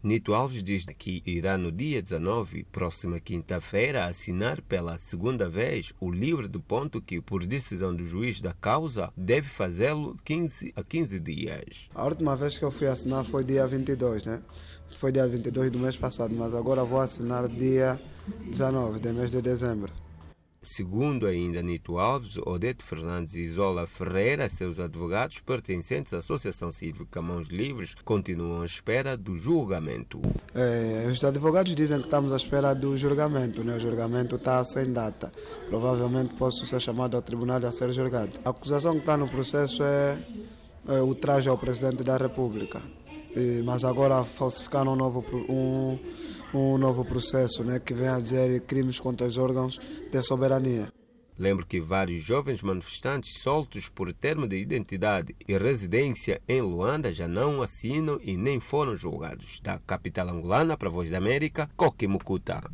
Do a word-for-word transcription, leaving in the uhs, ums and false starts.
Nito Alves diz que irá no dia dezenove, próxima quinta-feira, assinar pela segunda vez o livro de ponto que, por decisão do juiz da causa, deve fazê-lo quinze a quinze dias. A última vez que eu fui assinar foi dia vinte e dois, né? Foi dia vinte e dois do mês passado, mas agora vou assinar dia dezenove, do mês de dezembro. Segundo ainda Nito Alves, Odete Fernandes e Zola Ferreira, seus advogados pertencentes à Associação Cívica Mãos Livres, continuam à espera do julgamento. É, os advogados dizem que estamos à espera do julgamento, né? O julgamento está sem data. Provavelmente posso ser chamado ao tribunal a ser julgado. A acusação que está no processo é, é o traje ao presidente da República. E, mas agora falsificaram um novo, um, um novo processo, né, que vem a dizer crimes contra os órgãos de soberania. Lembro que vários jovens manifestantes soltos por termo de identidade e residência em Luanda já não assinam e nem foram julgados. Da capital angolana para a Voz da América, Coque Mucuta.